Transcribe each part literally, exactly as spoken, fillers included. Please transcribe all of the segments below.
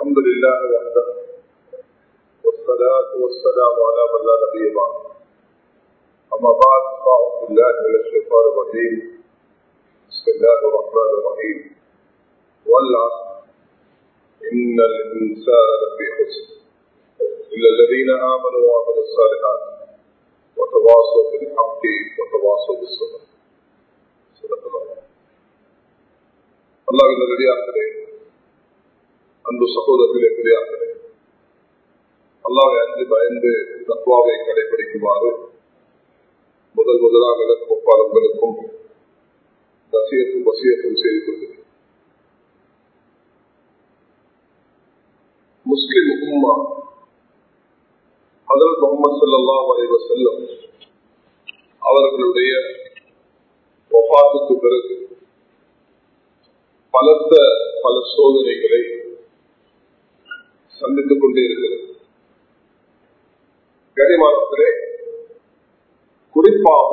الحمد لله وحده والصلاة والسلام على من لا نبي بعده. أما بعد فأعوذ بالله من الشيطان الرجيم. بسم الله الرحمن الرحيم. والعصر إن الإنسان لفي خسر إلا الذين آمنوا وعملوا الصالحات وتواصوا بالحق وتواصوا بالصبر. صدق الله. அல்லாஹ்வின் நல்லடியார்களே, அன்பு சகோதரர்களே, பெரியார்களே, அல்லாஹ்வை அஞ்சு பயந்து தக்வாவை கடைபிடிக்குமாறு முதல் முதலாக எனக்கும் ஒப்பாளர்களுக்கும் வசியத்தும் வசியத்தும் செய்து கொள்கிறேன். முஸ்லிம் உம்மா ஹஜ்ரத் முஹம்மது ஸல்லல்லாஹு அலைஹி வஸல்லம் அவர்களுடைய வஃபாத்துக்கு பிறகு பலத்த பல சோதனைகளை சந்தித்துக் கொண்டே இருக்கிறது. கனிமானத்திலே குறிப்பாக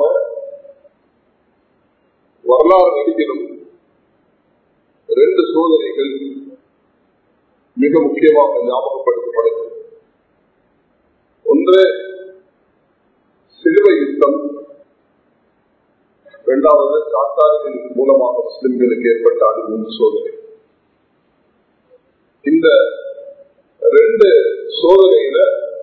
வரலாறு நடிகளும் இரண்டு சோதனைகள் மிக முக்கியமாக ஞாபகப்படுத்தப்படுகிறது. ஒன்று சிலுவை யுத்தம், இரண்டாவது காத்தாரின் மூலமாக முஸ்லிம்களுக்கு ஏற்பட்ட அழிவு சோதனை. இந்த ரெண்டு சோதனையில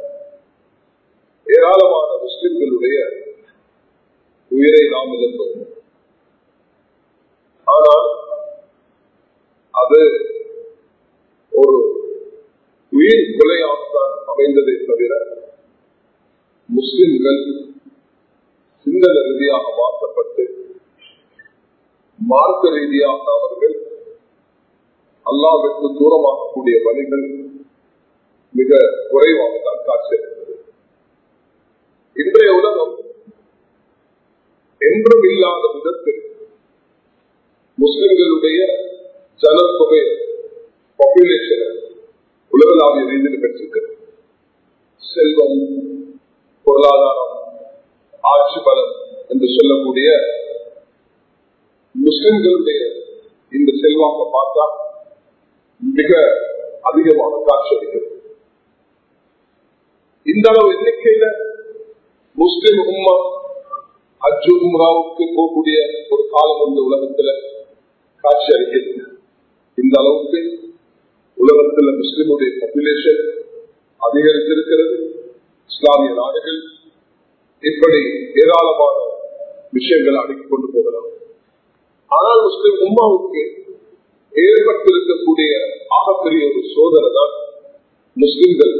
ஏராளமான முஸ்லிம்களுடைய உயிரை நாம் இழந்தோம். ஆனால் அது ஒரு உயிர் கொலையாகத்தான் அமைந்ததை தவிர முஸ்லிம்கள் சிந்தன ரீதியாக மாற்றப்பட்டு மார்க்க ரீதியாக அவர்கள் அல்லாஹ்விற்கு தூரமாகக்கூடிய வழிகள் மிக குறைவாகத்தான் காட்சியளித்தது. இன்றைய உலகம் என்றும் இல்லாத விதத்தில் முஸ்லிம்களுடைய ஜனத்தொகை பாப்புலேஷன் உலகளாவிய ரீதியில் பெற்றிருக்கிறது. செல்வம், பொருளாதாரம், ஆட்சி பலம் என்று சொல்லக்கூடிய முஸ்லிம்களுடைய இந்த செல்வாக்க பார்த்தா மிக அதிகமாக காட்சியளிக்கிறது. இந்த அளவு எண்ணிக்கையில முஸ்லிம் உம்மா ஹஜ் உம்ராவுக்கு போகக்கூடிய ஒரு காலம் இந்த உலகத்துல காட்சி அளிக்கிறது. இந்த அளவுக்கு உலகத்துல முஸ்லிமுடைய பாப்புலேஷன் அதிகரித்திருக்கிறது. இஸ்லாமிய நாடுகள் இப்படி ஏராளமான விஷயங்களை அடுக்கிக் கொண்டு போகலாம். ஆனால் முஸ்லிம் உம்மாவுக்கு ஏற்பட்டிருக்கக்கூடிய ஆகப்பெரிய ஒரு சோதனை தான் முஸ்லிம்கள்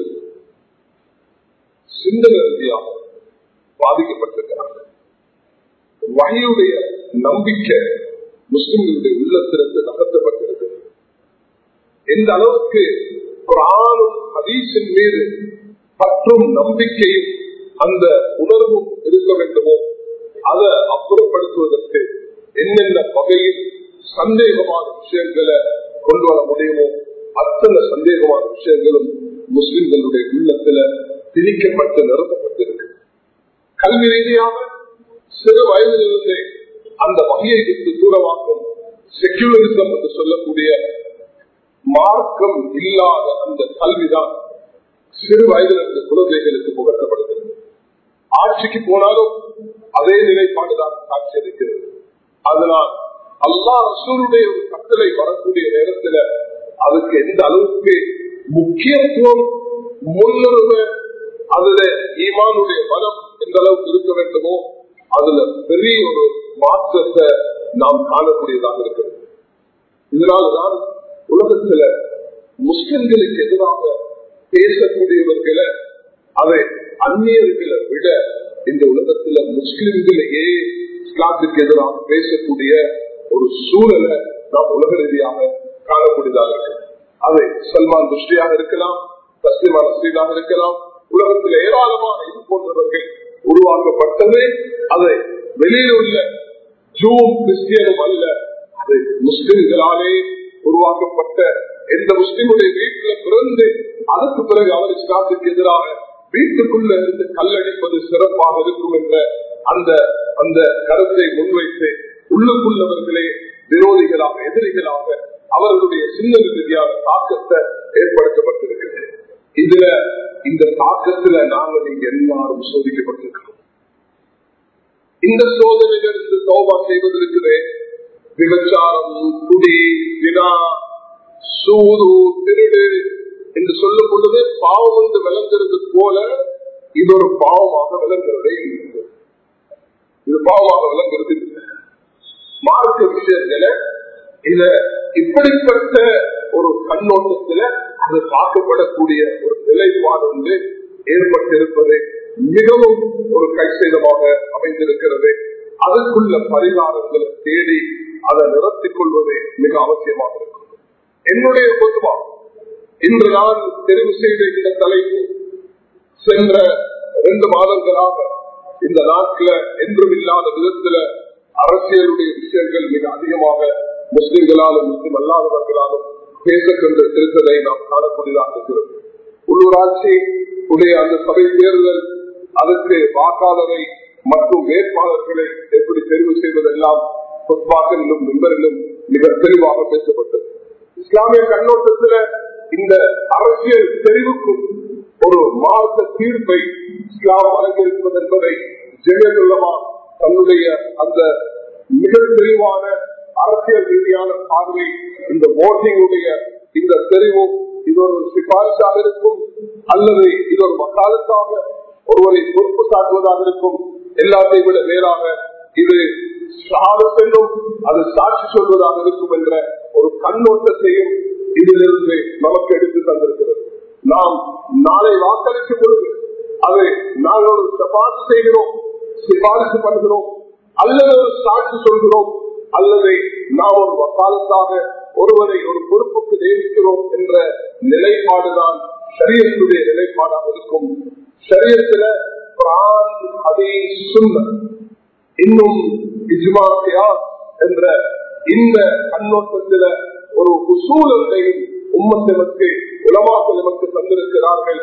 சிந்தனை ரீதியாக பாதிக்கப்பட்டிருக்கிறார்கள். வஹீயுடைய நம்பிக்கை முஸ்லிம்களுடைய உள்ளத்திலிருந்து நகர்த்தப்பட்டிருக்கிறது. எந்த அளவுக்கு குர்ஆனும் ஹதீஸின் மீது பற்றும் நம்பிக்கையும் அந்த உணர்வும் இருக்க வேண்டுமோ அதை அப்புறப்படுத்துவதற்கு என்னென்ன வகையில் சந்தேகமான விஷயங்களை கொண்டு வர முடியுமோ அத்தனை சந்தேகமான விஷயங்களும் முஸ்லிம்களுடைய உள்ளத்துல திணிக்கப்பட்டு நிறுத்தப்பட்டிருக்கு. கல்வி ரீதியாக சிறு வயதிலிருந்தே அந்த வகையை விட்டு தூரமாக்கும் செக்யூலரிசம் என்று சொல்லக்கூடிய மார்க்கம் இல்லாத அந்த கல்விதான் சிறு வயதிலிருந்து குழந்தைகளுக்கு புகட்டப்படுகிறது. ஆட்சிக்கு போனாலும் அதே நிலைப்பாடுதான் காட்சியளிக்கிறது. அதனால் அல்லாஹ் ரசூலுடைய ஒரு கட்டளை வரக்கூடிய நேரத்தில் அதுக்கு எந்த அளவுக்கு முக்கியத்துவம், முன்னுரிமை, அதுல ஈமானுடைய பலம் எந்த அளவுக்கு இருக்க வேண்டுமோ அதுல பெரிய ஒரு மாற்றத்தை நாம் காணக்கூடியதாக இருக்கிறது. இதனால்தான் உலகத்துல முஸ்லிம்களுக்கு எதிராக பேசக்கூடியவர்களை அதை அந்நியர்களை விட இந்த உலகத்துல முஸ்லிம்களையே இஸ்லாத்துக்கு எதிராக பேசக்கூடிய ஒரு சூழலை நாம் உலக ரீதியாக காணக்கூடியதாக இருக்கு. அதை சல்மான் ருஷ்டியாக இருக்கலாம், தஸ்லிமா நஸ்ரீனாக இருக்கலாம், உலகத்தில் ஏராளமான இது போன்றவர்கள் உருவாக்கப்பட்டது. அதை வெளியில் உள்ள ஜூம் கிறிஸ்டியனும் அல்ல, அது முஸ்லிம்களாலே உருவாக்கப்பட்ட எந்த முஸ்லிமுடைய வீட்டில் பிறந்து அதற்கு பிறகு அவர் இஸ்லாத்துக்கு எதிராக வீட்டுக்குள்ள இருந்து கல்லடிப்பது சிறப்பாக இருக்கும் என்ற அந்த அந்த கருத்தை முன்வைத்து உள்ளுக்குள்ளவர்களே விரோதிகளாக எதிரிகளாக அவர்களுடைய சின்ன ரீதியான தாக்கத்தை ஏற்படுத்தப்பட்ட இதுல இந்த தாக்கத்துல நாங்கள் இங்க எல்லாரும் சோதிக்கப்பட்டிருக்கிறோம். இந்த சோதனைகளிலிருந்து தௌபா செய்வதற்குவே விபச்சாரம், குடி, வினா, சூது, திருடு என்று சொல்லும் பொழுது பாவம் என்று விளங்குறது போல இது ஒரு பாவமாக விளங்குறதே இல்லை. இது பாவமாக விளங்குறது இல்லை. மார்க்க விஷயத்துல இத இப்படிப்பட்ட ஒரு கண்ணோட்டத்துல அது பார்க்கப்படக்கூடிய ஒரு நிலைப்பாடு வந்து ஏற்பட்டிருப்பது மிகவும் ஒரு கைசேதமாக அமைந்திருக்கிறது. அதற்குள்ள பரிகாரங்களை தேடி அதை நிறுத்திக் கொள்வது மிக அவசியமாக இருக்கும். என்னுடைய பொதுவா இன்று நான் தெரிவு செய்த இந்த தலைப்பு சென்ற இரண்டு மாதங்களாக இந்த நாட்டில் என்றும் இல்லாத விதத்துல அரசியலுடைய விஷயங்கள் மிக அதிகமாக முஸ்லிம்களாலும் முஸ்லிம் அல்லாதவர்களாலும் பேசக்கொண்டிருப்பதை நாம் காணக்கூடியதாக இருக்கிறது. உள்ளூராட்சி உடைய அந்த சபை தேர்தல், அதற்கு வாக்காளரை மற்றும் வேட்பாளர்களை எப்படி தெரிவு செய்வதெல்லாம் பொதுவாக்களிலும் மெம்பரிலும் மிக தெளிவாக பேசப்பட்டது. இஸ்லாமிய கண்ணோட்டத்தில் இந்த அரசியல் தெரிவுக்கும் ஒரு மார்க்க தீர்ப்பை இஸ்லாம் வழங்கியிருப்பது என்பதை ஜெயலலிதா தன்னுடைய அந்த மிக தெளிவான அரசியல் ரீதியான பார்வை, இந்த ஓட்டிங்குடைய இந்த தெரிவு இது ஒரு சிபாரிசாக இருக்கும் அல்லது இது ஒரு மக்காலத்தாக ஒருவரை பொறுப்பு சாட்டுவதாக இருக்கும். எல்லாத்தையும் விட மேலாக இது சாதம் அது சாட்சி சொல்வதாக இருக்கும் என்ற ஒரு கண்ணோட்டத்தையும் இதிலிருந்து நமக்கு எடுத்து தந்திருக்கிறது. நாம் நாளை வாக்களிக்கும் பொழுது அதை நாங்கள் ஒரு சிபாரிசு செய்கிறோம், சிபாரிசு பண்ணுகிறோம் அல்லது ஒரு சாட்சி சொல்கிறோம் அல்லது நாம் ஒரு வக்காலத்தாக ஒருவரை ஒரு பொறுப்புக்கு நியமிக்கிறோம் என்ற நிலைப்பாடுதான் ஷரியத்துடைய நிலைப்பாடாக இருக்கும். ஷரியத்துல குர்ஆன், ஹதீஸ், சுன்னத் இன்னும் இஜ்மா, கியாஸ் என்ற இந்த கண்ணோட்டத்தில் ஒரு உசூலையும் உம்மத்திற்கு உலமாக்கள் நமக்கு தந்திருக்கிறார்கள்.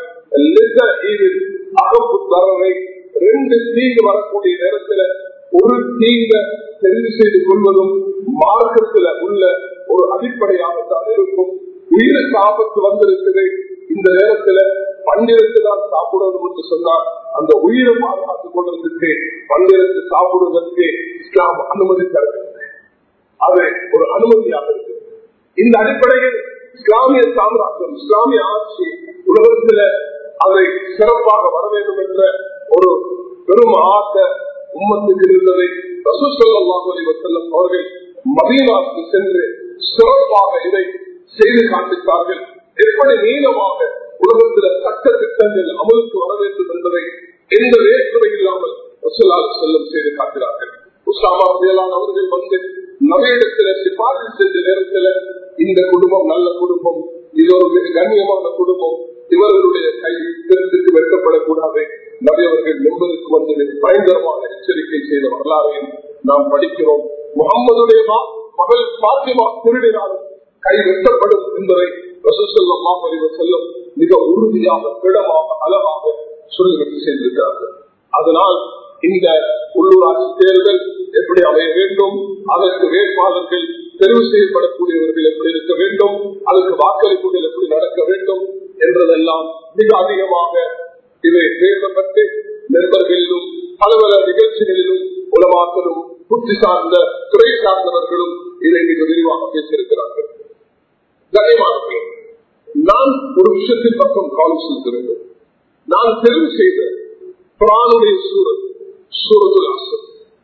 அகப்பு தரவை ரெண்டு தீங்கு வரக்கூடிய நேரத்தில் ஒரு தீங்க தெரிவு செய்து கொள்வதும் மார்க்கத்தில் உள்ள ஒரு அடிப்படையாகத்தான் இருக்கும். உயிருக்கு ஆபத்து வந்திருக்குது, இந்த நேரத்தில் பண்டிதத்துதான் சாப்பிடணும் என்று சொன்னால் அந்த உயிரை பாதுகாத்துக் கொள்வதற்கு பண்டிதத்து சாப்பிடுவதற்கு இஸ்லாம் அனுமதி தருகிறது. அது ஒரு அனுமதியாக இருக்கு. இந்த அடிப்படையில் இஸ்லாமிய சாம்ராஜ்யம், இஸ்லாமிய ஆட்சி உலகத்தில் அதை சிறப்பாக வர வேண்டும் என்ற ஒரு பெரும் ஆசை உம்மத்துக்கு இருந்ததை ரசூல் ஸல்லல்லாஹு அலைஹி வஸல்லம் அவர்கள் மதீனாவுக்கு சென்று சிறப்பாக இதை செய்து காண்பித்தார்கள். எப்படி நீளமாக உலகத்தில் சட்ட திட்டங்கள் அமலுக்கு வர வேண்டும் என்பதை எந்த வேற்றுமை இல்லாமல் ரசூல் ஸல்லல்லாஹு செய்து காட்டினார்கள். உஸாமா ரலியல்லாஹு அவர்கள் வந்து நபியிடத்தில் சிபாரிசு சென்ற நேரத்தில் இந்த குடும்பம் நல்ல குடும்பம், இது ஒரு மிக கண்ணியமான குடும்பம், இவர்களுடைய கை திறந்துக்கு வெட்டப்படக்கூடாது, நபி அவர்கள் என்பதற்கு வந்து பயங்கரமான எச்சரிக்கை செய்த வரலாறையும் நாம் படிக்கிறோம். முகம்மதுடைய மகள் பாத்திமா திருடினாலும் கை வெட்டப்படும் என்பதை ரசூல் ஸல்லல்லாஹு அலைஹி வஸல்லம் மிக உறுதியாக, திடமாக, அழகாக சொல்லிவிட்டு சென்றிருக்கிறார்கள். அதனால் இந்த உள்ளூராட்சி தேர்தல் எப்படி அமைய வேண்டும், அதற்கு வேட்பாளர்கள் தெரிவு செய்யப்படக்கூடியவர்கள் எப்படி இருக்க வேண்டும், அதற்கு வாக்களிப்புகள் எப்படி நடக்க வேண்டும் என்றதெல்லாம் மிக அதிகமாக இதை பேசப்பட்டு நண்பர்களிலும் பல பல நிகழ்ச்சிகளிலும் உலமாக்களும் புத்தி சார்ந்த துறை சார்ந்தவர்களும் இதை மிக விரிவாக பேசியிருக்கிறார்கள். கண்ணியமானவர்களே, நான் ஒரு விஷயத்தின் பக்கம் கவனம் செலுத்த வேண்டும். நான் தெரிவு செய்த குர்ஆனுடைய சூரத் சூரத்துல் அஸ்ர்,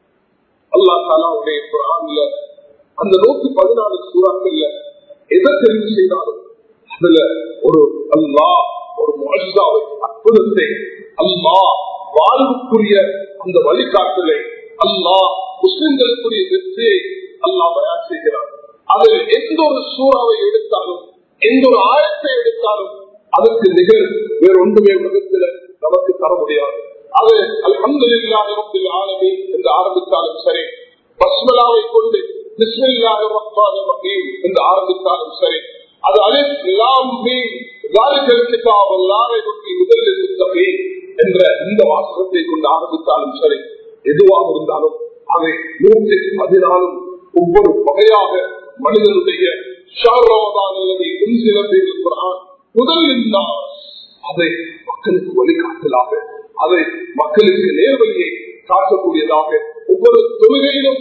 அல்லாஹ் தஆலாவுடைய குர்ஆன்ல அந்த நூத்தி பதினாலு சூறாக்கள்ல எதை தெரிவு செய்தாலும் அதுல ஒரு அல்லாஹ் ஒரு முஅஜ்ஸாவை, அற்புதத்தை, அல்லாஹ் வாழ்வுக்குரிய அந்த வழிகாட்டலை, அல்லாஹ் முஸ்லிம்களுக்குரிய வெற்றியை அல்லாஹ் பயான் செய்கிறார். அதில் எந்த ஒரு சூறாவை எடுத்தாலும், எந்த ஒரு ஆயத்தை எடுத்தாலும் அதற்கு நிகழ் வேற ஒன்றுமே உலகத்தில் நமக்கு தர முடியாது. அது அல்ஹம்துலில்லாஹி ரப்பில் ஆலமீன் என்று ஆரம்பித்தாலும் சரி, பஸ்மலாவை கொண்டு பிஸ்மில்லாஹிர் ரஹ்மானிர் ரஹீம் என்று ஆரம்பித்தாலும் சரி, அது அலிஃப் லாம் மீம் ஸாலிகல் கிதாபு லா ரைப ஃபீஹி ஹுதல் லில் முத்தகீன் என்ற இந்த வாசகத்தை கொண்டு ஆரம்பித்தாலும் சரி, எதுவாக இருந்தாலும் அதை நூற்றி பதினாலும் ஒவ்வொரு வகையாக மனிதனுடைய ஷஹ்ர் ரமதான் அல்லது உன்ஸில ஃபீஹில் குர்ஆன் ஹுதல் லின்னாஸ், அதை மக்களுக்கு வழிகாட்டலாக, அதை மக்களுக்கு நேர்வழியை காட்டக்கூடியதாக ஒவ்வொரு தொழுகையிலும்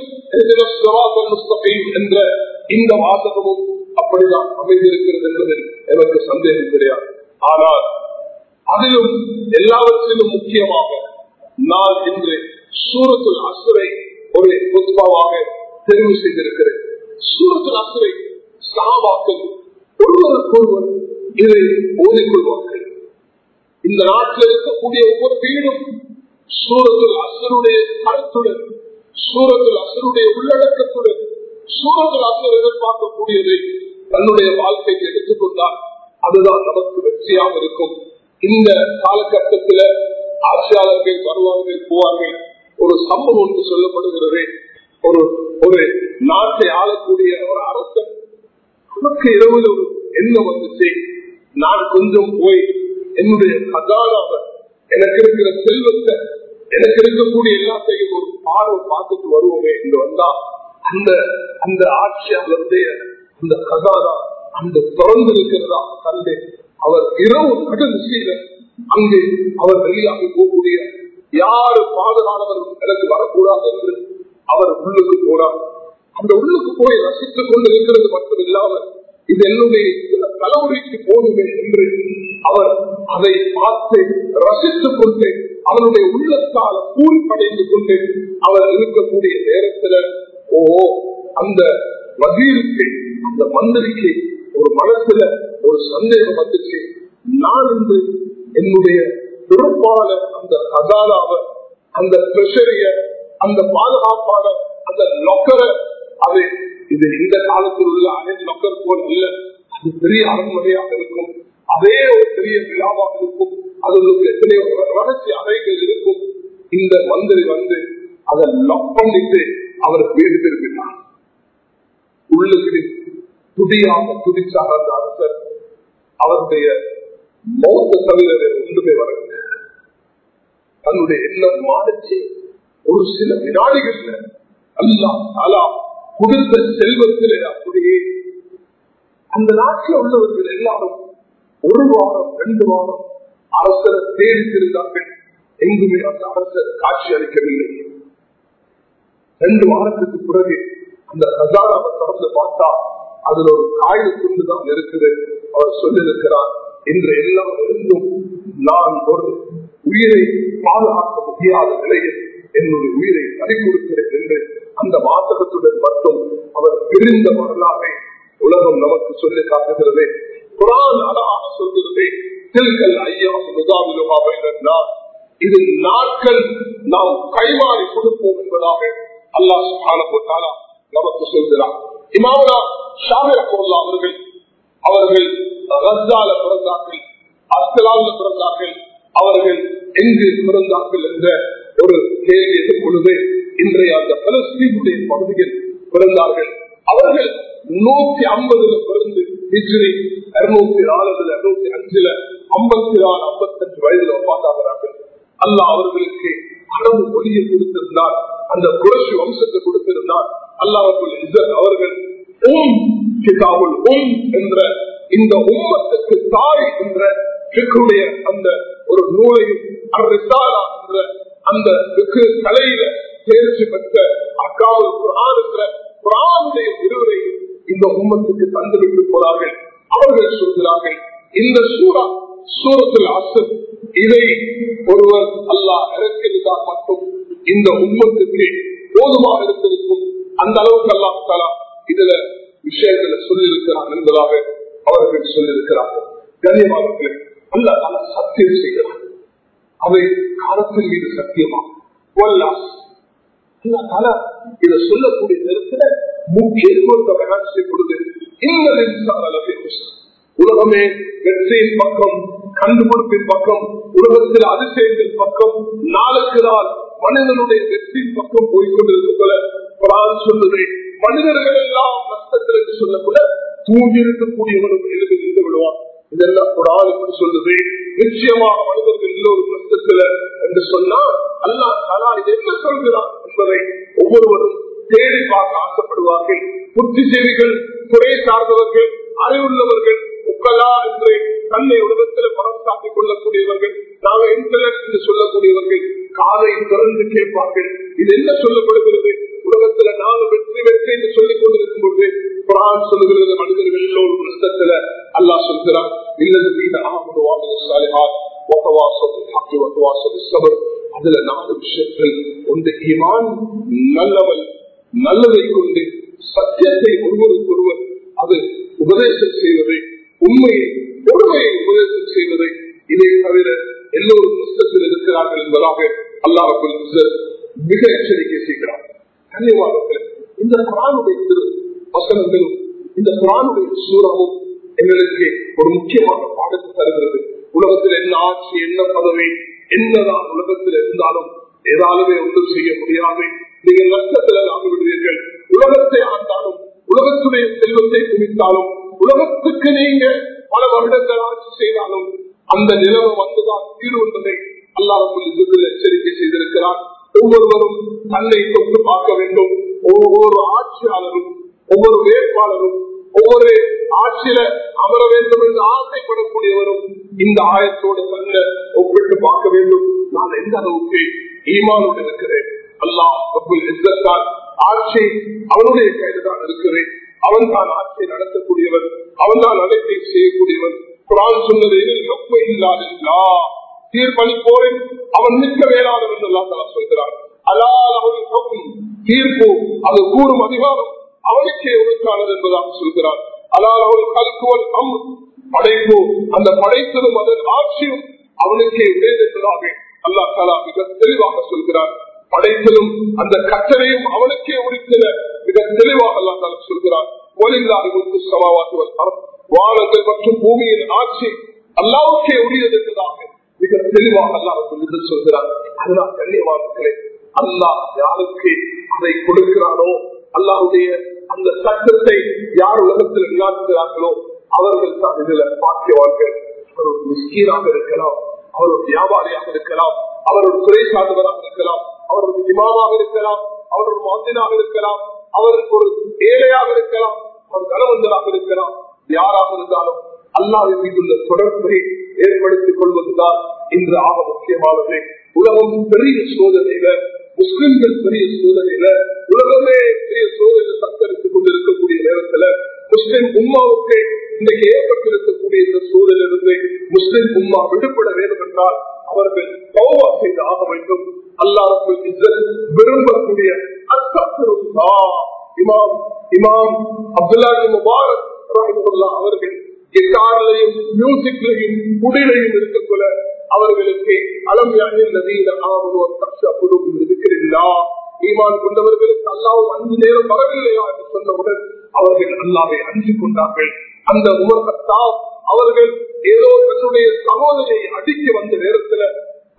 என்ற இந்த வாசகமும் அப்படிதான் அமைந்திருக்கிறது என்பதில் எனக்கு சந்தேகம் கிடையாது. ஆனால் அதிலும் எல்லாவற்றிலும் முக்கியமாக நான் இன்று சூரத்துல் அஸ்ரை ஒரு குத்பாவாக தெரிவு செய்திருக்கிறேன். சூரத்துல் அஸ்ரை சஹாபாக்கள் ஒருவருக்கொருவர் இதை ஓதிக்கொள்வார்கள். இந்த நாட்டில் இருக்கக்கூடிய ஒவ்வொரு வீடும் சூரத்துல் அஸ்ருடைய கருத்துடன், சூரத்துல் அஸ்ருடைய உள்ளடக்கத்துடன், சூரத்துல் அஸ்ர் எதிர்பார்க்கக்கூடியதை தன்னுடைய வாழ்க்கைக்கு எடுத்துக்கொண்டால் அதுதான் நமக்கு வெற்றியாக இருக்கும். இந்த காலகட்டத்தில் ஆட்சியாளர்கள் வருவார்கள், போவார்கள். ஒரு சம்பவம் ஒன்று சொல்லப்படுகிறது. ஒரு ஒரு நாட்டை ஆளக்கூடிய ஒரு அரசன், நமக்கு இரவில் ஒரு எண்ணம் வந்துச்சு, நான் கொஞ்சம் போய் என்னுடைய கதானாவ, எனக்கு இருக்கிற செல்வத்தை, எனக்கு இருக்கக்கூடிய எல்லாத்தையும் ஒரு பார்வை பார்த்துட்டு வருவோமே என்று வந்தா அந்த அந்த ஆட்சியாளருடைய அந்த கதானா அந்த திறந்து இருக்கிறதா கண்டு அவர் இரவு கடுமையில அங்கு அவர் வெளியாக போகக்கூடிய யாரு பாதுகாவலர் எனக்கு வரக்கூடாது என்று அவர் உள்ளுக்கு போனார். அந்த உள்ளுக்கு போய் ரசித்துக் கொண்டு இருக்கிறது மட்டும் இல்லாமல் இது என்னுடைய தலைமுறைக்கு போதுமே என்று அவர் அதை பார்த்து ரசித்துக் கொண்டு அவருடைய உள்ளத்தால் பூரிப்படைந்து கொண்டு அவர் இருக்கக்கூடிய நேரத்தில் ஓ அந்த வசீருக்கு, அந்த மந்திரிக்கு ஒரு மனசுல ஒரு சந்தேகம் வந்துச்சு. நான் என்று என்னுடைய பொறுப்பாளர் அந்த கதாலாவ, அந்த ட்ரெஷரிய, அந்த பாதுகாப்பான அந்த லொக்கரை, அது இது இந்த காலத்தில் உள்ள அனைத்து லொக்கர் போல் அல்ல, அது பெரிய அரண்மனையாக இருக்கும், அதே ஒரு பெரிய விழாவாக இருக்கும், அதுக்கு எத்தனையோ ரகசிய அறைகள் இருக்கும். இந்த மந்திரி வந்து அதை லாக் பண்ணிட்டு அவர் வீடு திரும்பினார். உள்ளுக்கு துடியாக துடிச்சார் அந்த அரசர். அவருடைய மௌத்த தவிர ஒன்றுமே வரவில்லை. தன்னுடைய எண்ணம் மாறிச்சு. ஒரு சில வினாடிகள் அல்லாஹ் தஆலா கொடுத்த செல்வத்திலே அப்படியே அந்த நாட்டில் உள்ளவர்கள் எல்லாரும் ஒரு வாரம் ரெண்டு வாரம் அரசரை தேடித்திருந்தார்கள். எங்குமே அந்த அரசர் காட்சி அளிக்கவில்லை. ரெண்டு வாரத்துக்கு பிறகு அந்த கஜானாவை திறந்து பார்த்தா அதுல ஒரு காய்வு துண்டுதான் இருக்குது. அவர் சொல்லியிருக்கிறார், இன்று எல்லாம் இருந்தும் நான் ஒரு உயிரை பாதுகாக்க முடியாத நிலையில் என்னுடைய உயிரை பறி கொடுக்கிறேன் என்று அந்த வாசகத்துடன் மட்டும் அவர் பிரிந்த வரலாறை உலகம் நமக்கு சொல்லி காட்டுகிறது. குர்ஆன் அழகாக சொல்கிறது, தில்கல் ஐயாம் நுதாவிலுஹா பைனன்னாஸ், இது நாட்கள் நாம் கைமாறி கொடுப்போம் என்பதாக அல்லாஹ் சுப்ஹானஹு வ தஆலா நமக்கு சொல்கிறார். இமாமுனா ஷாஃபி ரஹ்மத்துல்லாஹி அவர்கள் அவர்கள் கஸ்ஸால பிறந்தார்கள், அஸ்கலான்ல பிறந்தார்கள். அவர்கள் எங்கு பிறந்தார்கள் என்ற ஒரு கேள்வி எதிர்கொள்வது இன்றைய அந்த பலஸ்தீனுடைய பகுதியில் பிறந்தார்கள். அவர்கள் நூத்தி ஐம்பதுல பிறந்து ஹிஜ்ரி இருநூத்தி நாலுல இருநூத்தி அஞ்சுல ஐம்பத்தி நாலு ஐம்பத்தி அஞ்சு வயதுல பார்த்தார்கள். அல்லாஹ் அவர்களுக்கு அளவு ஒளியை கொடுத்திருந்தார், அந்த குறைஷி வம்சத்தை கொடுத்திருந்தார். அல்லாஹ் அவர்கள் உம் கிதாபுல் உம் என்ற இந்த உம்மத்துக்கு தாய் என்ற பிக்குடைய அந்த ஒரு நூலையும் அர்ரிசாலா என்ற அந்த கலையில தேர்ச்சி பெற்ற அக்காவுல் குர்ஆன் என்ற குர்ஆனுடைய விரிவுரையும் இந்த உம்மத்துக்கு தந்துவிட்டு போறார்கள். அவர்கள் சொல்கிறார்கள், இந்த சூரா சூரத்துல் அஸ்ர் இதை ஒருவர் அல்லாஹ் இறக்கியிருந்தால் மட்டும் இந்த உம்மத்துக்கு போதுமாக இருந்திருக்கும். அந்த அளவுக்கு அல்லாஹ் தஆலா இதுல விஷயங்களை சொல்லியிருக்கிறார் என்பதாக அவர்கள் சொல்லியிருக்கிறார்கள். கண்ணியமானவர்களே, அல்லாஹ் தஆலா சத்தியம் செய்கிறார். அவை காலத்தின் மீது சத்தியமா வல்லாஹ் அல்லாஹ் தஆலா இதை சொல்லக்கூடிய நேரத்தில் முக்கியத்துவத்தை பயன் செய்யப்படுது. இன்னல் இன்சான லஃபீ குஸ்ர், உலகமே வெற்றியின் பக்கம், கண்டுபிடிப்பின் பக்கம், உலகத்தில் அதிசயத்தின் பக்கம், நாளுக்கு நாள் மனிதனுடைய வெற்றியின் பக்கம் போய்கொண்டிருக்க குர்ஆன் சொல்லுது, மனிதர்கள் எல்லாம் நஷ்டத்தில் என்று சொல்லக்கூட தூங்கி இருக்கக்கூடியவனும் எழுதி நின்று விடுவான். இதெல்லாம் குர்ஆன் எப்படி சொல்லுது? நிச்சயமாக மனிதர்கள் எல்லோரும் நஷ்டத்தில் என்று சொன்னால் அல்லாஹ் தஆலா இது என்ன சொல்கிறான் என்பதை ஒவ்வொருவரும் தேடி பார்க்க ஆசைப்படுவார்கள். புத்திஜீவிகள், துறை சார்ந்தவர்கள், அறிவுள்ளவர்கள், உக்கலா என்று தன்னை உலகத்தில் மரம் சாப்பிக் கொள்ளக்கூடியவர்கள், நாங்கள் இன்டர்நெட் என்று சொல்லக்கூடியவர்கள் காதை திறந்து கேட்பார்கள். இது என்ன சொல்லப்படுகிறது? உலகத்துல நாங்கள் வெற்றி வெற்றி என்று சொல்லிக் கொண்டிருக்கும் பொழுது குர்ஆன் சொல்லுகிறது, மனிதர்கள் எல்லோரும் நஷ்டத்துல. அல்லாஹ் சொல்கிறார், இல்லல்லதீன ஆமனு வஅமிலு ஸாலிஹாத் வதவாஸவ் பில் ஹக்கி வதவாஸவ் பிஸ் ஸப்ர். அதுல நாலு விஷயங்கள். ஒன்று ஈமான், நல்லவன், நல்லதை கொண்டு சத்தியத்தை ஒருவருக்கொருவர் அது உபதேசம் செய்வதை, உண்மையை பொறுமையை உபதேசம் செய்வதை. இதை தவிர எல்லோரும் நஷ்டத்தில் இருக்கிறார்கள் என்பதாக அல்லாஹ் ரப்பல் இஸ்ஸத் மிக எச்சரிக்கை செய்கிறார். கண்ணியமானவர்களே, இந்த குர்ஆனுடைய திரு வசனங்களும் இந்த குர்ஆனுடைய சூரமும் எங்களுக்கு ஒரு முக்கியமான பாடத்தை தருகிறது. உலகத்தில் என்ன ஆட்சி, என்ன பதவி, என்னதான் உலகத்தில் இருந்தாலும் ஏதாலுமே ஒன்றும் செய்ய முடியாது. நீங்கள் நஷ்டத்தில் ஆகிவிடுவீர்கள். உலகத்தை ஆண்டாலும், உலகத்துடைய செல்வத்தை குவித்தாலும், உலகத்துக்கு நீங்க பல வருடங்கள் ஆட்சி செய்தாலும் அந்த நிலைமை வந்துதான் தீர்வு என்பதை அல்லாஹ் ரப்பல் இஸ்ஸத் எச்சரிக்கை செய்திருக்கிறார். ஒவ்வொருவரும் தன்னை தொட்டு பார்க்க வேண்டும். ஒவ்வொரு ஆட்சியாளரும், ஒவ்வொரு வேட்பாளரும், ஒவ்வொரு ஆட்சியில அமர வேண்டும் என்று ஆசைப்படக்கூடியவரும் இந்த ஆயத்தோடு தன்னை ஒப்பிட்டு பார்க்க வேண்டும். நான் எந்த அளவுக்கு ஈமானோடு இருக்கிறேன். அல்லாஹ் ரப்பல் இஸ்ஸத் ஆட்சி அவனுடைய கையில் தான் இருக்கிறேன். அவன் தான் ஆட்சியை நடத்தக்கூடியவன், அவன் தான் அனைத்தை செய்யக்கூடியவன். குர்ஆன் சொன்னது, தீர்ப்பளிப்போரின் அவன் மிக்க வேளாண் என்று அல்லாஹ் தஆலா சொல்கிறார். அல்லாஹ் தீர்ப்பு, அது கூறும் அதிகாரம் அவனுக்கே உரித்தானது என்பதாக சொல்கிறார். அல்லாஹ் கல்குவல் அம் படைப்பு, அந்த படைத்ததும் அதன் ஆட்சியும் அவனுக்கே உடையது என்பதாக அல்லாஹ் தஆலா மிக தெளிவாக சொல்கிறார். படைத்தலும் அந்த கட்டளையும் அவனுக்கே உரித்தன மிக தெளிவாக அல்லாஹ் தஆலா சொல்கிறார். வலில்லாஹி முல்கு ஸமாவாத்தி வல் அர்த், வானங்கள் மற்றும் பூமியின் ஆட்சி அல்லாஹ்வுக்கே உரியது என்பதாக மிக தெளிவாக அல்லாஹ் சொல்கிறார். அதனால் கண்ணியமானவர்களே, அல்லாஹ் யாருக்கு அதை கொடுக்கிறானோ, அல்லாஹ்வுடைய அந்த சட்டத்தை யார் உலகத்தில் விளையாடுகிறார்களோ அவர்கள் தான் இதில் பாக்கியவார்கள். அவர் ஒரு மிஸ்கீனாக இருக்கலாம், அவர் ஒரு வியாபாரியாக இருக்கலாம், அவர் ஒரு துறை சார்ந்தவராக இருக்கலாம், அவர் ஒரு இமாமாக இருக்கலாம், அவர் ஒரு மந்தினாக இருக்கலாம், அவர் ஒரு ஏழையாக இருக்கலாம், அவர் கனவந்தராக இருக்கலாம். யாராக இருந்தாலும் அல்லாஹ்வின் மீதுள்ள தொடர்பை ஏற்படுத்திக் கொள்வதுதான் இன்று ஆக முக்கியமானது. உலகம் பெரிய சோதனையில, முஸ்லிம்கள் பெரிய சோதனையில, உலகமே பெரிய சோதனையில் தத்தரித்துக் கொண்டிருக்கக்கூடிய நேரத்தில் முஸ்லிம் உம்மாவுக்கு இன்றைக்கு ஏற்பட்டிருக்கக்கூடிய இந்த சூழலிலிருந்து முஸ்லிம் உம்மா விடுபட வேண்டும் என்றால் அவர்கள் தௌபா செய்து ஆக வேண்டும். அல்லாஹ் ரப்பல் இஸ்ஸத் விரும்பக்கூடிய அஸ்தக்ஃபிருல்லாஹ். இமாம் இமாம் அப்துல்லா இப்னு முபாரக் ரஹ்மத்துல்லாஹ் அவர்கள் கிட்டாரிலையும் மியூசிக்லையும் குடிலையும் இருக்கக்குள்ள அவர்களுக்கு அலம் யானில் நபீன ஆமனு வத்தக்ஷா குலூபுஹும் லிذிக்ரில்லாஹ், ஈமான் கொண்டவர்களுக்கு அல்லாஹ் அஞ்சு நேரம் வரவில்லையா என்று சொன்னவுடன் அவர்கள் அல்லாஹ்வை அஞ்சு கொண்டார்கள். அந்த உமர் கத்தாப் அவர்கள் ஏதோ தன்னுடைய சகோதரியை அடிக்க வந்த நேரத்தில்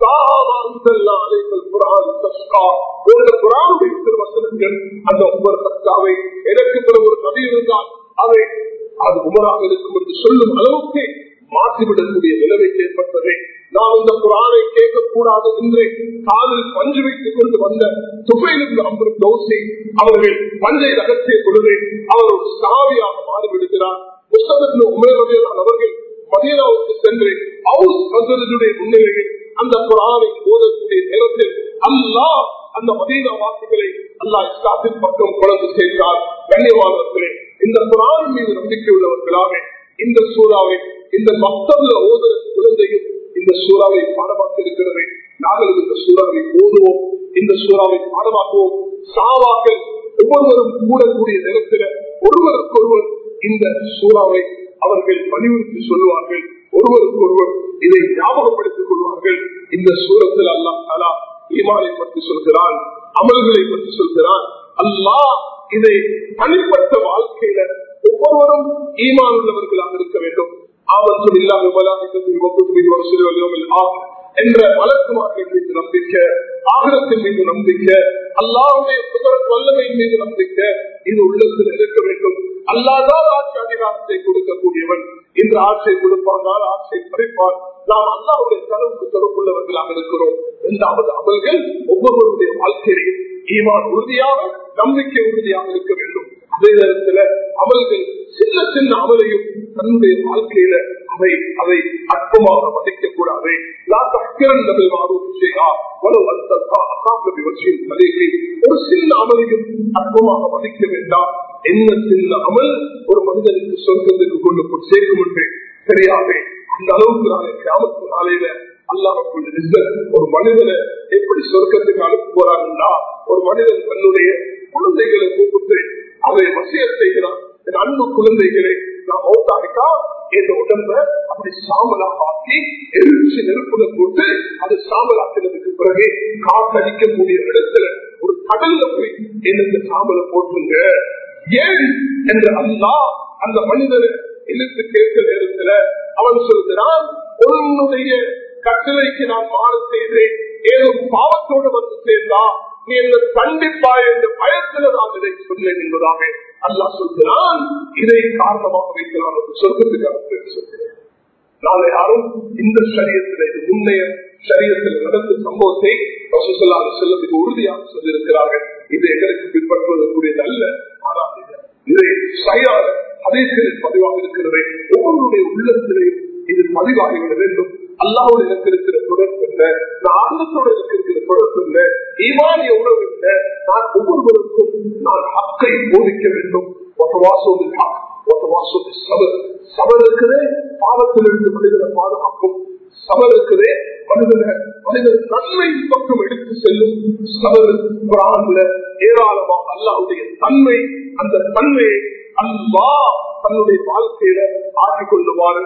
அந்த உமர் கத்தாவை எனக்கு பிறகு ஒரு நபி இருந்தால் அதை அது உமராக இருக்கும் என்று சொல்லும் அளவுக்கு மாற்றிவிடக்கூடிய நிலைமை ஏற்பட்டது. நாம் இந்த குர்ஆனை கேட்கக்கூடாது என்று காலில் பஞ்சு வைத்துக் கொண்டு வந்த துபைலுக்கு அம்பர் தௌசி அவர்கள் பஞ்சை அகற்றிய பொழுது அவர் ஒரு சாவியாக மாறிவிடுகிறார். முஸ்தபத் உமர் ரலியல்லாஹு அவர்கள் மதீனாவுக்கு சென்று அவுஸ் ஹஸ்ரஜுடைய முன்னிலையில் அந்த குர்ஆனை ஓதக்கூடிய நேரத்தில் அல்லாஹ் அந்த மதீனா வாசிகளை அல்லாஹ் இஸ்லாத்தின் பக்கம் கொண்டு சேர்த்தார். கண்ணியமானவர்களே, இந்த குர்ஆன் மீது நம்பிக்கை உள்ளவர்களாக இந்த சூறாவை, இந்த மக்தப்ல ஓதுற குழந்தையும் இந்த சூறாவை பாடமாக்கி இருக்கிறது. நாங்களும் இந்த சூறாவை ஓதுவோம், இந்த சூறாவை பாடமாக்குவோம். சாவாக்கள் ஒவ்வொருவரும் கூடக்கூடிய நேரத்தில் ஒருவருக்கொருவர் இந்த சூறாவை அவர்கள் வலியுறுத்தி சொல்லுவார்கள், ஒருவருக்கு ஒருவர் இதை ஞாபகப்படுத்திக் கொள்வார்கள். இந்த சூரத்தில் அல்லாஹ் தஆலா ஈமானை பற்றி சொல்கிறான், அமல்களை பற்றி சொல்கிறான். அல்லாஹ் இதை தனிப்பட்ட வாழ்க்கையில ஒவ்வொருவரும் ஈமான் உள்ளவர்களாக இருக்க வேண்டும். ஆமன்து பில்லாஹி வ மலாயிகத்திஹி வ குதுபிஹி வ ருசுலிஹி வல் யௌமில் ஆகிர் என்ற மலக்குமார்கள் மீது நம்பிக்கை, ஆகிரத்தின் மீது நம்பிக்கை, அல்லாஹ்வுடைய குதிரத் வல்லமையின் மீது நம்பிக்கை இது உள்ளத்தில் இருக்க வேண்டும். அல்லாஹ் தான் ஆட்சி அதிகாரத்தை கொடுக்கக்கூடியவன். இந்த ஆட்சியை கொடுப்பானால் ஆட்சியை பறிப்பான். நாம் அல்லாஹ்வுடைய கனவுக்கு தொடர்புள்ளவர்களாக இருக்கிறோம். இரண்டாவது அமல்கள் ஒவ்வொருவருடைய வாழ்க்கையிலும் ஈமான் உறுதியாக, நம்பிக்கை உறுதியாக இருக்க வேண்டும். அதே நேரத்துல அமல்கள் சின்ன சின்ன அமலையும் தன்னுடைய வாழ்க்கையில அவை அதை அற்பமாக மதிக்கக்கூடாது. ஒரு சின்ன அமலையும் அற்பமாக மதிக்க வேண்டாம். என்ன சின்ன அமல் ஒரு மனிதனுக்கு சொர்க்கத்துக்கு கொண்டு போய் சேர்க்கும் என்று தெரியாது. அந்த அளவுக்கு நாளை கிராமத்து நாளையில அல்லாஹ்வுடைய இஸ்ஸத் ஒரு மனிதனை எப்படி சொர்க்கத்துக்கு அனுப்ப போறாங்கன்னா, ஒரு மனிதன் தன்னுடைய குழந்தைகளை கூப்பிட்டு அதை வசியத் செய்கிறான். என் அன்பு குழந்தைகளை நான் மௌத்தாவிட்டா என் உடம்ப அப்படி சாமலாக ஆக்கி எரிச்சு நெருப்புல போட்டு அது சாமலாக்கினதுக்கு பிறகு காத்தடிக்கக்கூடிய இடத்துல ஒரு கடல்ல போய் எனக்கு சாமலை போட்டுங்க ஏன் என்று அல்லாஹ் அந்த மனிதனை இழுத்து கேட்க நேரத்துல அவன் சொல்கிறான், உன்னுடைய கட்டளைக்கு நான் மாறு செய்தேன், ஏதோ பாவத்தோடு வந்து சேர்ந்தா நீ என்ன கண்டிப்பாய் என்ற பயத்துல நான் இதை சொன்னேன் என்பதாக அல்லாஹ் சொல்கிறான். இதை காரணமாக வைத்து நான் ஒரு சொர்க்கத்துக்கு அனுப்பி சொல்கிறேன். நாளை யாரும் இந்த சரியத்தில் இது முன்னைய சரியத்தில் நடந்த சம்பவத்தை ரசூலுல்லாஹி செல்லத்துக்கு உறுதியாக சொல்லியிருக்கிறார்கள். இது எங்களுக்கு பின்பற்றுவதற்குரியது அல்ல. ஆனால் இதை சரியான ஹதீஸ்களில் பதிவாக இருக்கிறது. ஒவ்வொருடைய உள்ளத்திலேயும் இது பதிவாகிவிட வேண்டும். அல்லாஹ்வோடு எனக்கு இருக்கிற தொடர்பு என்ன, நான் ஆர்வத்தோடு எனக்கு இருக்கிற தொடர்பு என்ன, ஈமானிய உணர்வு என்ன, நான் ஒவ்வொருவருக்கும் நான் ஹக்கை போதிக்க வேண்டும். சபர் இருக்குதே பாவத்திலிருந்து மனிதனை பாதுகாக்கும். சபர் இருக்குதே மனிதனை மனிதன் நன்மை பக்கம் எடுத்து செல்லும். சபர் குர்ஆன்ல ஏராளமாக அல்லாஹ்வுடைய தன்மை, அந்த தன்மையை அல்லாஹ் தன்னுடைய வாழ்க்கையில ஆக்கிக் கொள்ளுவார்.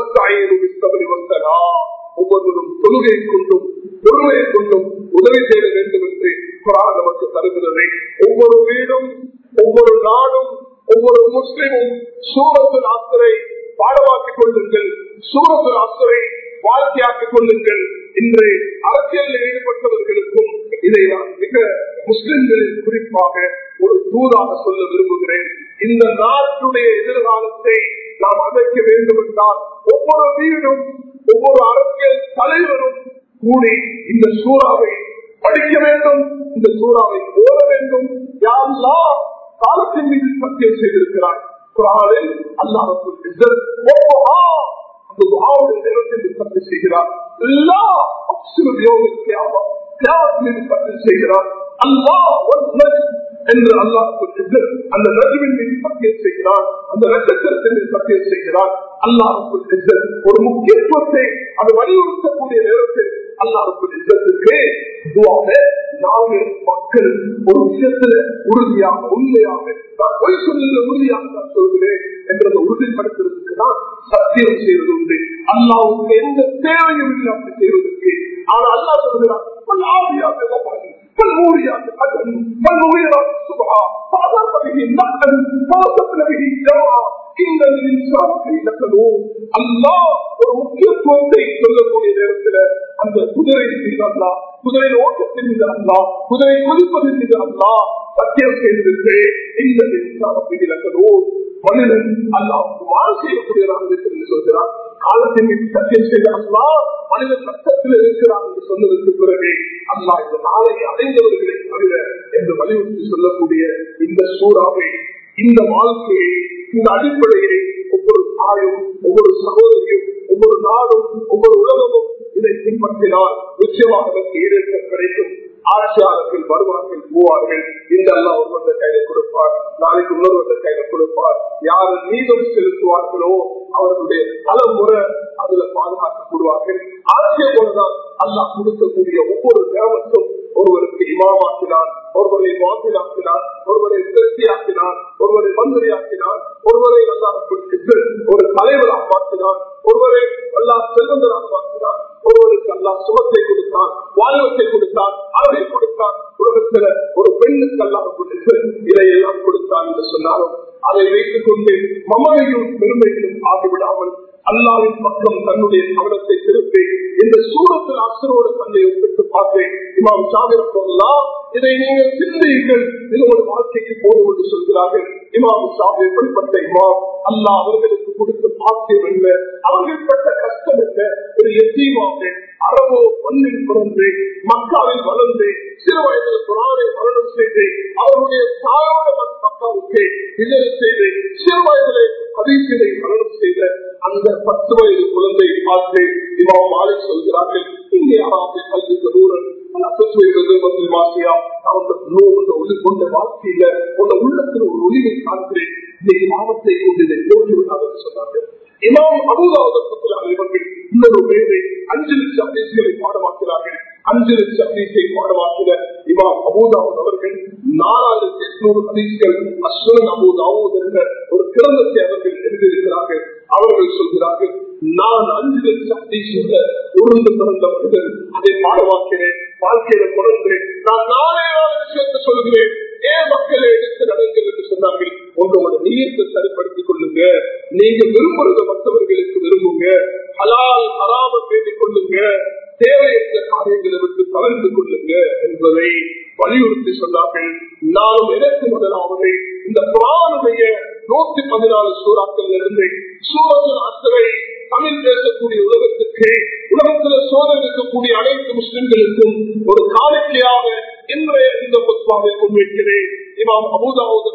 ஒவ்வொருவரும் தொழுகை கொண்டும் பொறுமையை கொண்டும் உதவி செய்ய வேண்டும் என்று குர்ஆன் நமக்கு தருகிறது. ஒவ்வொரு வீடும் ஒவ்வொரு நாடும் ஒவ்வொரு முஸ்லிமும் சூரத்துல் அஸ்ரை பாடமாக்கிக் கொள்ளுங்கள், சூரத்துல் அஸ்ரை வாழ்க்கையாக்கிக் கொள்ளுங்கள். இன்று அரசியலில் ஈடுபட்டவர்களுக்கும் இதை நான் மிக முஸ்லிம்களில் குறிப்பாக ஒரு தூதாக சொல்ல விரும்புகிறேன். இந்த நாட்டுடைய எதிர்காலத்தை நாம் அமைக்க வேண்டும் என்றால் ஒவ்வொரு வீடும் ஒவ்வொரு அரசியல் தலைவரும் கூடி இந்த சூறாவை படிக்க வேண்டும், இந்த சூறாவை ஓட வேண்டும். யா அல்லாஹ் காலத்தின் மீது சத்தியம் செய்திருக்கிறார். குர்ஆனில் அல்லாஹ் ரப்பல் இஸ்ஸத் அந்த துஆவுடைய நேரத்தில் சத்தியம் செய்கிறார். அல்லாஹ் அக்ஸில் யௌமில் கியாமah கியாமத் மீது சத்தியம் செய்கிறார். அல்லாஹ் வல் நஜ்ம் என்று அல்லாஹ் ரப்பல் இஸ்ஸத் அந்த நஜ்மின் மீது சத்தியம் செய்கிறார். அந்த நட்சத்திரத்தின் மீது சத்தியம் செய்கிறார். அல்லாஹ் ரப்பல் இஸ்ஸத் ஒரு முக்கியத்துவத்தை அது வலியுறுத்தக்கூடிய நேரத்தில் அல்லாஹ் ரப்பல் இஸ்ஸத்துக்கு துஆவே நாங்கள் மக்கள் ஒரு விஷயத்துல உறுதியாக உண்மையாக நான் பொய் சொல்ல உறுதியாக நான் சொல்கிறேன் என்றதை உறுதிப்படுத்துறதுக்கு தான் சத்தியம் செய்வது உண்டு. அல்லாஹ்வுக்கு எந்த தேவையும் இல்லை அப்படி செய்வதற்கு. ஆனால் அல்லாஹ் சொல்கிறார் فالموريات قدم فالمغيرات صبحا فأضرب به نقلا فوسطن به جمعا إن الإنسان في لكنون. الله ஒரு முக்கியத்துவத்தை சொல்லக்கூடிய நேரத்தில் அந்த குதிரை மீது அல்லாஹ், குதிரை ஓட்டத்தின் மீது அல்லாஹ், குதிரை குதிப்பதன் மீது அல்லாஹ் சத்தியம் செய்திருக்கு. இந்த இன்சான் மீது லக்கனூன் மனிதன் அல்லாஹ்வுக்கு மாறு செய்யக்கூடியதாக இருக்கிறது சொல்கிறார். காலத்தின் மீது சத்தியம் செய்த அல்லாஹ் மனிதன் சட்டத்தில் இருக்கிறார் என்று சொன்னதற்கு பிறகு அல்லாஹ் இந்த நாளை அடைந்தவர்களை தவிர என்று வலியுறுத்தி சொல்லக்கூடிய இந்த சூறாவை, இந்த வாழ்க்கையை, இந்த அடிப்படையை ஒவ்வொரு தாயும் ஒவ்வொரு சகோதரியும் ஒவ்வொரு நாடும் ஒவ்வொரு உலகமும் இதை பின்பற்றினால் நிச்சயமாக ஈடேற்ற கிடைக்கும். ஆட்சியாளர்கள் வருவார்கள் போவார்கள். இந்த அல்லாஹ் ஒருவந்த கையில கொடுப்பார், நாளைக்கு இன்னொருவந்த கையில கொடுப்பார். யாரு நீதம் செலுத்துவார்களோ அவர்களுடைய தலைமுறை அதுல பாதுகாக்கப்படுவார்கள். ஆட்சியை போலதான் அல்லாஹ் கொடுக்கக்கூடிய ஒவ்வொரு கிராமத்தும் ஒருவருக்கு இமாமாக்கினான், ஒருவரை வாசிலாக்கினான், ஒருவரை திருப்தியாக்கினான், ஒருவரை மந்திரியாக்கினான், ஒருவரை அல்லாஹ் ஒரு தலைவராக மாற்றினான், ஒருவரை அல்லாஹ் செல்வந்தராக மாற்றினான், ஒருவருக்கு அல்லாஹ் சுகத்தை கொடுத்தான், வாழ்வத்தை கொடுத்தான், அழகை கொடுத்தான். உலகத்துல ஒரு பெண்ணுக்கு அல்லாஹ் இதையெல்லாம் கொடுத்தான் என்று சொன்னாலும் அதை வைத்துக் கொண்டு மமதையும் பெருமைகளும் ஆகிவிடாமல் அல்லாஹ்வின் பக்கம் தன்னுடைய கவனத்தை திருப்பி இந்த சூரத்தில் அஸ்ரோடு தன்னை ஒப்பிட்டு பார்த்தேன். இமாம் ஷாஃபி ரஹ்மத்துல்லாஹ் இதை நீங்கள் சிந்தியுங்கள், இது ஒரு வாழ்க்கைக்கு போதும் என்று சொல்கிறார்கள். இமாம் ஷாஃபி எப்படிப்பட்ட இமாம், அல்லாஹ் அவர்களுக்கு கொடுத்த பாக்கியம் என்ன, அவர்கள் பட்ட கஷ்டம் என்ன, ஒரு எத்தீமாக அரபோ மண்ணில் பிறந்து மக்காவில் வளர்ந்து சிறு வயதில் குரானை மரணம் செய்து அவருடைய தாயோட மக்காவுக்கு இதழ் செய்து சிறு வயதிலே ஹதீஸினை மரணம் செய்த அந்த பத்து வயது குழந்தையை பார்த்து இமாம் மாலிக் சொல்கிறார்கள், இங்கே யாராவது கல்விக்கு தூரம் கொண்ட வாழ்க்கையில உள்ள உள்ளத்தில் ஒரு ஒளிவை காண்கிறேன், இன்னைக்கு மாவத்தை கொண்டு இதை தோன்றுவதாக சொன்னார்கள். இமாம் அபூதாவுதல் அவர்கள் இன்னொரு பேரை அஞ்சு லட்சம் ஹதீஸ்களை பாடமாக்கிறார்கள். அஞ்சு லட்சம் ஹதீஸை பாடமாக்கிற இமாம் அபூதாவுத் அவர்கள் நாலாயிரத்தி எட்நூறு ஹதீஸ்கள் அஸ்வன் அபூதாவுத் என்ற ஒரு கிரந்தத்தை அவர்கள் எழுதியிருக்கிறார்கள். அவர்கள் சொல்கிறார்கள், நான் அஞ்சு லட்சம் ஹதீஸ் உருண்டு பிறந்த மனிதன், அதை பாடமாக்கிறேன், வாழ்க்கையில தொடர்கிறேன், நான் நாளே நாள் விஷயத்தை சொல்கிறேன், ஏன் மக்களை எடுத்து நடங்கள் என்று சொன்னார்கள். உங்களோட நீயத்தை சரிப்படுத்திக் கொள்ளுங்க, நீங்க விரும்புறத மற்றவர்களுக்கு விரும்புங்க, ஹலால் ஹராம பேசிக் கொள்ளுங்க, தேவையற்ற காரியங்களை விட்டு தவிர்த்து கொள்ளுங்க என்பதை வலியுறுத்தி சொன்னார்கள். நானும் எனக்கு முதலாவது இந்த குர்ஆனுடைய நூத்தி பதினாலு சூறாக்கள் இருந்து சூரத்துல் அஸ்ரை தமிழ் பேசக்கூடிய உலகத்துக்கு, உலகத்தில் சோதனை இருக்கக்கூடிய அனைத்து முஸ்லிம்களுக்கும் ஒரு காணிக்கையாக இன்றைய இந்த புத்வாவை முன்வைக்கிறேன். இமாம் அபூதாவுத்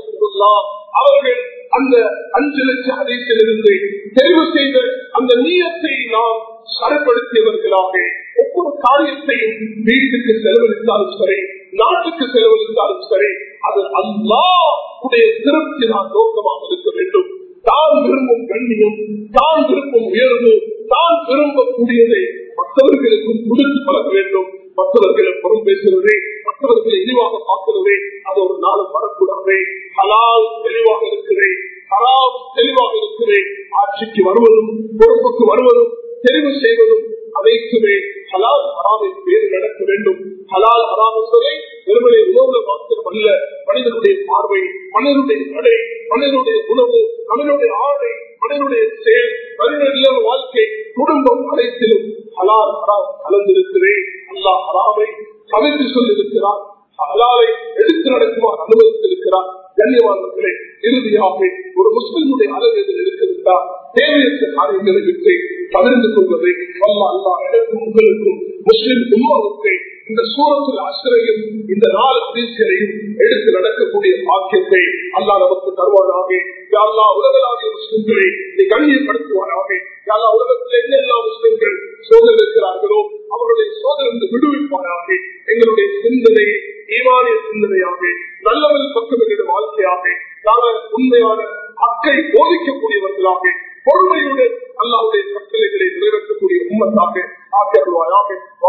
அவர்கள் அந்த அஞ்சு லட்சம் ஹதீஸிலிருந்து தெரிவு செய்த அந்த நீயத்தை நாம் சரிப்படுத்தியவர்களாக ஒவ்வொரு காரியத்தையும் வீட்டுக்கு செலவழித்தாலும் சரி, நாட்டுக்கு செலவழித்தாலும் சரி, அது அல்லாஹ்வுடைய திருப்தி நான் நோக்கமாக இருக்க வேண்டும். தான் விரும்பும் கண்ணியம், தான் விரும்பும் உயர்வு, தான் விரும்பக்கூடியதை மற்றவர்களுக்கும் கொடுத்து பழக வேண்டும். மற்றவர்களை புறம் பேசுவதே, மற்றவர்களை இழிவாக பார்க்கிறதே, அது ஒரு நாளும் வரக்கூடாது. ஹலால் தெளிவாக இருக்கிறேன், ஹராம் தெளிவாக இருக்கிறேன். ஆட்சிக்கு வருவதும் பொறுப்புக்கு வருவதும் தெரிவு செய்வதும் அனைத்துமே ஹலால் ஹராமை பேரு நடக்க வேண்டும். ஹலால் ஹராமத்தை வெறுமனை உணவுல மாத்திரம் அல்ல, மனிதனுடைய பார்வை, மனிதனுடைய நடை, மனிதனுடைய உணவு, மனிதனுடைய ஆடை, மனிதனுடைய செயல், மனிதனுடைய வாழ்க்கை, குடும்பம் அனைத்திலும் ஹலால் ஹராம் கலந்திருக்கிறேன். அல்லாஹ் ஹராமை தவிர்த்து சொல்லியிருக்கிறார், ஹலாலை எடுத்து நடக்குமாறு அனுமதித்திருக்கிறார். கண்ணியமானவர்களே, இறுதியாக ஒரு முஸ்லிமுடைய அளவு இதில் இருக்கிறார். தேவையற்ற காரியங்களை விட்டு பகிர்ந்து கொள்வதை அல்லாஹ் அல்லாஹ் எனக்கும் உங்களுக்கும் முஸ்லிம் உம்மாவுக்கு இந்த சூரத்துல் அஸ்ரையும் இந்த நாலு ஹதீஸ்களையும் எடுத்து நடக்கக்கூடிய பாக்கியத்தை அல்லாஹ் நமக்கு தருவானாக. யா அல்லாஹ் உலகளாவிய முஸ்லிம்களை நீ கண்ணியப்படுத்துவானாக. யா அல்லாஹ் உலகத்தில் என்னெல்லாம் முஸ்லிம்கள் சோதனை இருக்கிறார்களோ அவர்களுடைய சோதனை விடுவிப்பானாக. எங்களுடைய சிந்தனையை ஈமானிய சிந்தனையாக, நல்லவன் பக்கம் எங்களுடைய வாழ்க்கையாக, நாங்கள் உண்மையான அக்கை போதிக்கக்கூடியவர்களாக, பொறுமையுடன் அல்லாஹ்வுடைய கட்டளைகளை நிறைவேற்றக்கூடிய உம்மத்தாக ஆக்கியருள்வாயாக.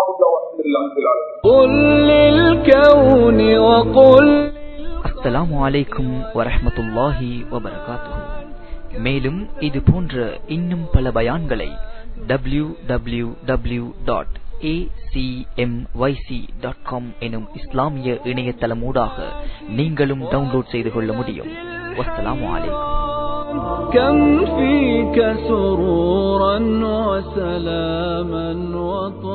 அஸ்ஸலாமு அலைக்கும் வரஹ்மத்துல்லாஹி வபரகாத்துஹு. மேலும் இது போன்ற இன்னும் பல பயான்களை W W W dot A C M Y C dot com எனும் இஸ்லாமிய இணையதளமூடாக நீங்களும் டவுன்லோட் செய்து கொள்ள முடியும். வஸ்ஸலாமு அலைக்கும். كم فيك سرورا وسلاما وطهورا